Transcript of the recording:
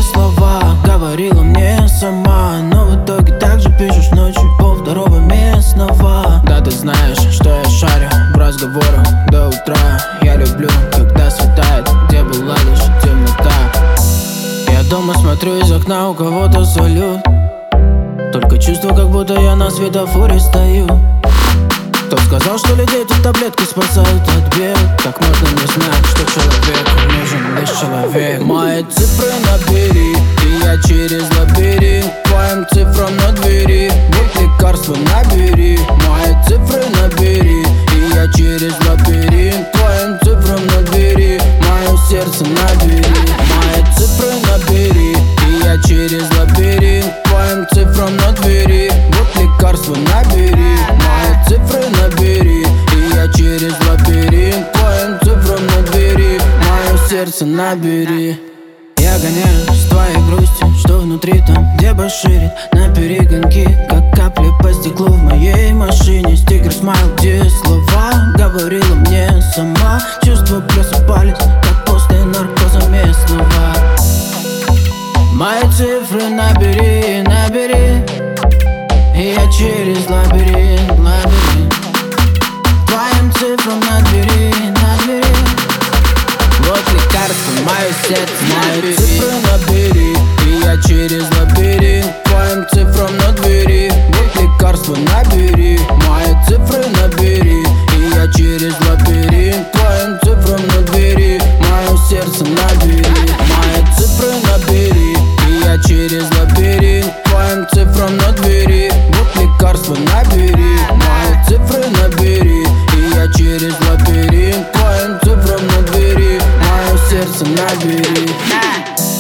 слова говорила мне сама, но в итоге так же пишешь ночью полвторого местного. Да, ты знаешь, что я шарю в разговорах до утра. Я люблю, когда светает, где была лишь темнота. Я дома смотрю из окна, у кого-то салют. Только чувствую, как будто я на светофоре стою. Кто сказал, что людей тут таблетки спасают от бед? Так можно не знать, что человеку нужен лишь человек. Мои цифры набери, и я через лабиринт твоим цифрам на двери. Вот лекарство набери. Мои цифры набери, и я через лабиринт твоим цифрам на двери. Мое сердце набери. Мои цифры набери, и я через лабиринт твоим цифрам на двери. Вот лекарство набери. Мои цифры набери, и я через лабиринт твоим цифрам на двери. Мое сердце набери. Я гоняюсь с твоей грустью, что внутри там, где баширит. На перегонки, как капли по стеклу в моей машине. Стикер смайл, где слова говорила мне сама. Чувства просыпались, как после наркоза местного. Мои цифры набери, набери, и я через лабиринт, лабиринт твоим цифрам на двери, на двери. Вот лекарство, мое сердце. Мои цифры набери, и я через лабиринт твоим цифрам на двери. Вот лекарство набери. Мои цифры набери, и я через лабиринт твоим цифрам на двери. Мое сердце набери. Мои цифры набери, и я через лабиринт твоим цифрам на двери. Вот лекарство набери. Мои цифры набери, и я через лабиринт твоим цифрам на двери. Мое сердце набери.